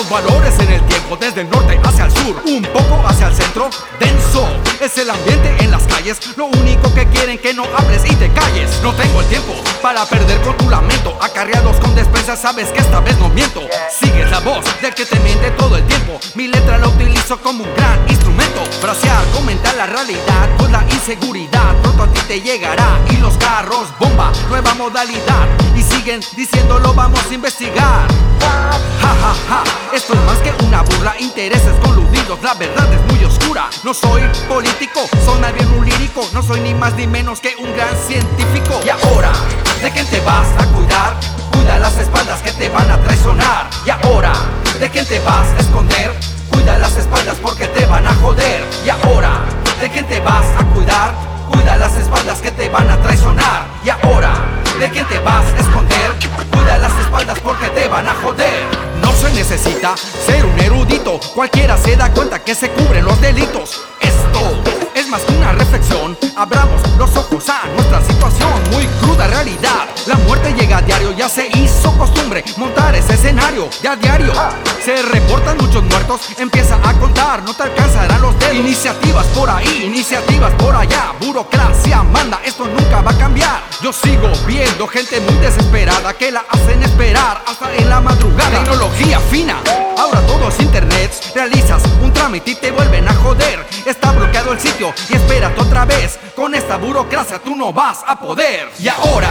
los valores en el tiempo, desde el norte hacia el sur, un poco hacia el centro, denso. Es el ambiente en las calles, lo único que quieren que no hables y te calles. No tengo el tiempo para perder con tu lamento, acarreados con despensa, sabes que esta vez no miento. Sigues la voz del que te miente todo el tiempo, mi letra la utilizo como un gran instrumento. Frasear, comentar la realidad, pues la inseguridad pronto a ti te llegará. Y los carros bomba, nueva modalidad, y siguen diciéndolo, vamos a investigar. Ja, ja, ja, esto es más que una burla, intereses coludidos, la verdad es muy oscura. No soy político, soy más bien un lírico, no soy ni más ni menos que un gran científico. Y ahora, ¿de quién te vas a cuidar? Cuida las espaldas que te van a traicionar. Y ahora, ¿de quién te vas a esconder? Cuida las espaldas porque te van a joder. Y ahora, ¿de quién te vas a cuidar? Cuida las espaldas que te van a traicionar. Y ahora, ¿de quién te vas a esconder? Cuida las espaldas porque te van a joder. No se necesita ser un erudito, cualquiera se da cuenta que se cubren los delitos. Esto es más que una reflexión, abramos los ojos a nuestra situación, muy cruda realidad. La muerte llega a diario, ya se hizo costumbre montar ese escenario. Ya a diario se reportan muchos muertos, empieza a contar, no te alcanzarán los dedos. Iniciativas por ahí, iniciativas por allá, burocracia manda, esto nunca va a cambiar. Yo sigo viendo gente muy desesperada que la hacen esperar hasta en la madrugada. Tecnología fina, ahora todo es internet, realizas un trámite y te vuelven a joder. Está bloqueado el sitio y espérate otra vez, con esta burocracia tú no vas a poder. Y ahora,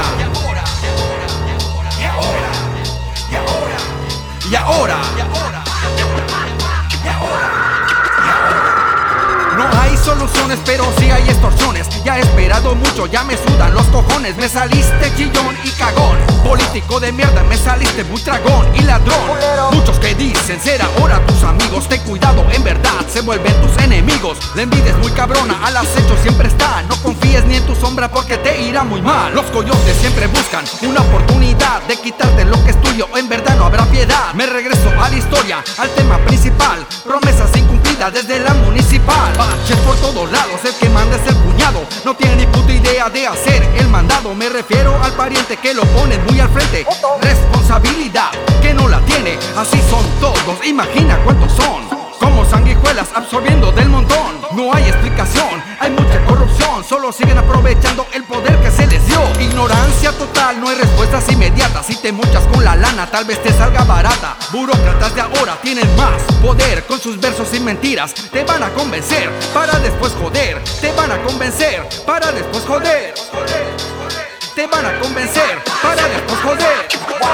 no hay soluciones, pero sí hay extorsiones. Ya he esperado mucho, ya me sudan los cojones. Me saliste chillón y cagón, político de mierda, me saliste muy tragón y ladrón. Muchos que dicen ser ahora tus amigos, ten cuidado, en verdad se vuelven tus enemigos. La envidia es muy cabrona, al acecho siempre está. No confíes ni en tu sombra porque te irá muy mal. Los coyotes siempre buscan una oportunidad de quitarte lo que es tuyo, en verdad no habrá piedad. Me regreso a la historia, al tema principal, promesas incumplidas desde la municipal. Baches por todos lados, el que manda es el cuñado, no tiene ni puta idea de hacer el mandado. Me refiero al pariente que lo ponen muy al frente, responsabilidad que no la tiene. Así son todos, imagina cuántos son, como sanguijuelas absorbiendo del montón. No hay explicación, hay mucha corrupción, solo siguen aprovechando el poder que se les dio. Ignorancia total, no hay respuestas inmediatas. Si te mochas con la lana, tal vez te salga barata. Burócratas de ahora tienen más poder, con sus versos y mentiras te van a convencer para después joder. Te van a convencer para después joder. Te van a convencer para después joder.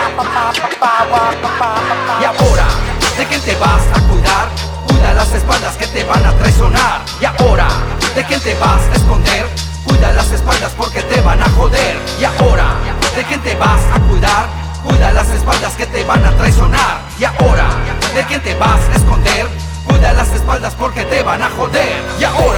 Y ahora, ¿de quién te vas a cuidar? Cuida las espaldas que te van a traicionar. Y ahora, ¿de quién te vas a esconder? Cuida las espaldas porque te van a joder. Y ahora, ¿de quién te vas a cuidar? Cuida las espaldas que te van a traicionar. Y ahora, ¿de quién te vas a esconder? Cuida las espaldas porque te van a joder. Y ahora